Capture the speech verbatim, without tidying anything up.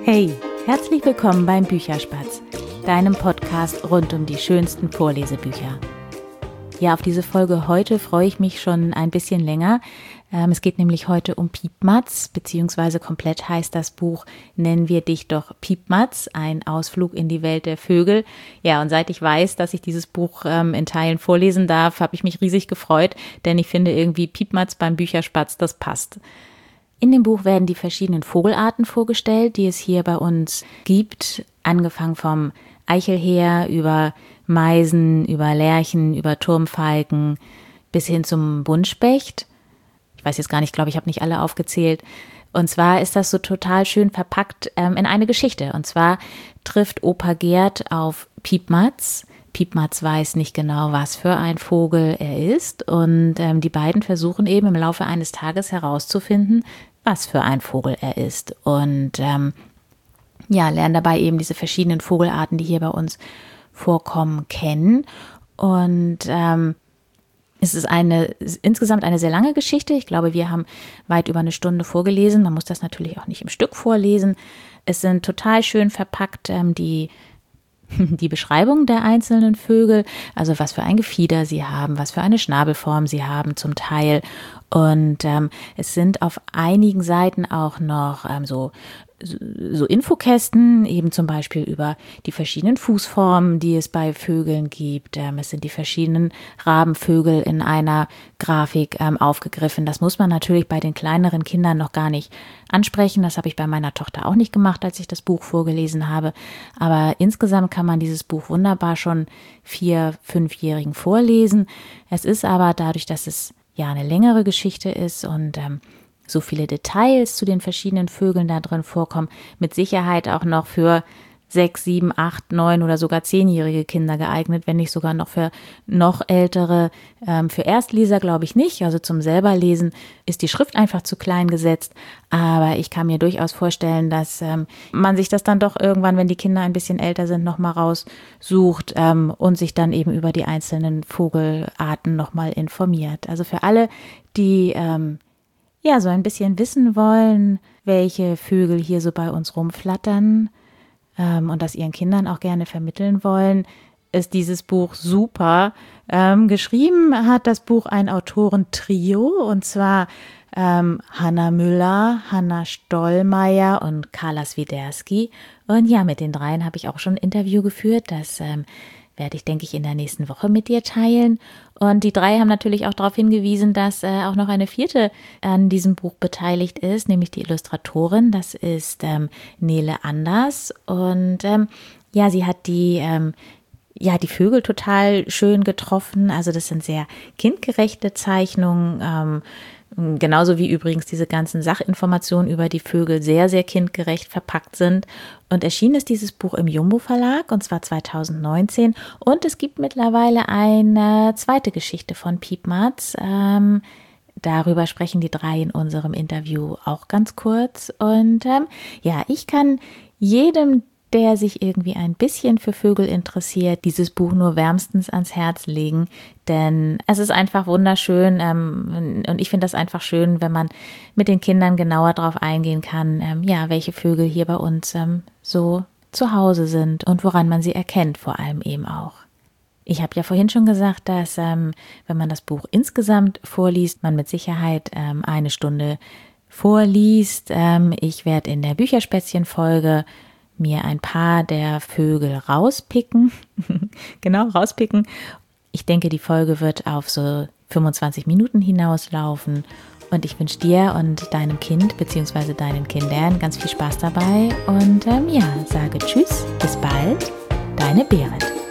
Hey, herzlich willkommen beim Bücherspatz, deinem Podcast rund um die schönsten Vorlesebücher. Ja, auf diese Folge heute freue ich mich schon ein bisschen länger. Ähm, es geht nämlich heute um Piepmatz, beziehungsweise komplett heißt das Buch Nennen wir dich doch Piepmatz, ein Ausflug in die Welt der Vögel. Ja, und seit ich weiß, dass ich dieses Buch ähm, in Teilen vorlesen darf, habe ich mich riesig gefreut, denn ich finde irgendwie Piepmatz beim Bücherspatz, das passt. In dem Buch werden die verschiedenen Vogelarten vorgestellt, die es hier bei uns gibt, angefangen vom Eichelheer über Meisen, über Lerchen, über Turmfalken bis hin zum Buntspecht. Ich weiß jetzt gar nicht, ich glaube, ich habe nicht alle aufgezählt. Und zwar ist das so total schön verpackt ähm, in eine Geschichte. Und zwar trifft Opa Gerd auf Piepmatz. Piepmatz weiß nicht genau, was für ein Vogel er ist. Und ähm, die beiden versuchen eben im Laufe eines Tages herauszufinden, was für ein Vogel er ist. Und ähm, ja, lernen dabei eben diese verschiedenen Vogelarten, die hier bei uns vorkommen, kennen. Und ähm, es ist eine insgesamt eine sehr lange Geschichte. Ich glaube, wir haben weit über eine Stunde vorgelesen. Man muss das natürlich auch nicht im Stück vorlesen. Es sind total schön verpackt ähm, die die Beschreibung der einzelnen Vögel, also was für ein Gefieder sie haben, was für eine Schnabelform sie haben zum Teil. Und ähm, es sind auf einigen Seiten auch noch ähm, so so Infokästen, eben zum Beispiel über die verschiedenen Fußformen, die es bei Vögeln gibt. Ähm, es sind die verschiedenen Rabenvögel in einer Grafik ähm, aufgegriffen. Das muss man natürlich bei den kleineren Kindern noch gar nicht ansprechen. Das habe ich bei meiner Tochter auch nicht gemacht, als ich das Buch vorgelesen habe. Aber insgesamt kann man dieses Buch wunderbar schon vier-, fünfjährigen vorlesen. Es ist aber dadurch, dass es ja eine längere Geschichte ist und ähm, so viele Details zu den verschiedenen Vögeln da drin vorkommen, mit Sicherheit auch noch für sechs, sieben, acht, neun oder sogar zehnjährige Kinder geeignet, wenn nicht sogar noch für noch ältere. Ähm, für Erstleser glaube ich nicht, also zum selberlesen ist die Schrift einfach zu klein gesetzt, aber ich kann mir durchaus vorstellen, dass ähm, man sich das dann doch irgendwann, wenn die Kinder ein bisschen älter sind, nochmal raussucht ähm, und sich dann eben über die einzelnen Vogelarten nochmal informiert. Also für alle, die ähm, ja so ein bisschen wissen wollen, welche Vögel hier so bei uns rumflattern, Ähm, und das ihren Kindern auch gerne vermitteln wollen, ist dieses Buch super. Ähm, geschrieben hat das Buch ein Autorentrio, und zwar ähm, Hanna Müller, Hanna Stollmeier und Carla Swiderski. Und ja, mit den dreien habe ich auch schon ein Interview geführt. Das ähm, werde ich, denke ich, in der nächsten Woche mit dir teilen. Und die drei haben natürlich auch darauf hingewiesen, dass äh, auch noch eine vierte an diesem Buch beteiligt ist, nämlich die Illustratorin. Das ist ähm, Nele Anders. Und ähm, ja, sie hat die, ähm, ja, die Vögel total schön getroffen. Also das sind sehr kindgerechte Zeichnungen, ähm, genauso wie übrigens diese ganzen Sachinformationen über die Vögel sehr, sehr kindgerecht verpackt sind. Und erschienen ist dieses Buch im Jumbo Verlag, und zwar zweitausendneunzehn. Und es gibt mittlerweile eine zweite Geschichte von Piepmatz. Ähm, darüber sprechen die drei in unserem Interview auch ganz kurz. Und ähm, ja, ich kann jedem, der sich irgendwie ein bisschen für Vögel interessiert, dieses Buch nur wärmstens ans Herz legen, denn es ist einfach wunderschön ähm, und ich finde das einfach schön, wenn man mit den Kindern genauer darauf eingehen kann, ähm, ja, welche Vögel hier bei uns ähm, so zu Hause sind und woran man sie erkennt, vor allem eben auch. Ich habe ja vorhin schon gesagt, dass ähm, wenn man das Buch insgesamt vorliest, man mit Sicherheit ähm, eine Stunde vorliest. Ähm, ich werde in der Bücherspätzchen-Folge mir ein paar der Vögel rauspicken, genau, rauspicken. Ich denke, die Folge wird auf so fünfundzwanzig Minuten hinauslaufen und ich wünsche dir und deinem Kind bzw. deinen Kindern ganz viel Spaß dabei und ähm, ja, sage Tschüss, bis bald, deine Berit.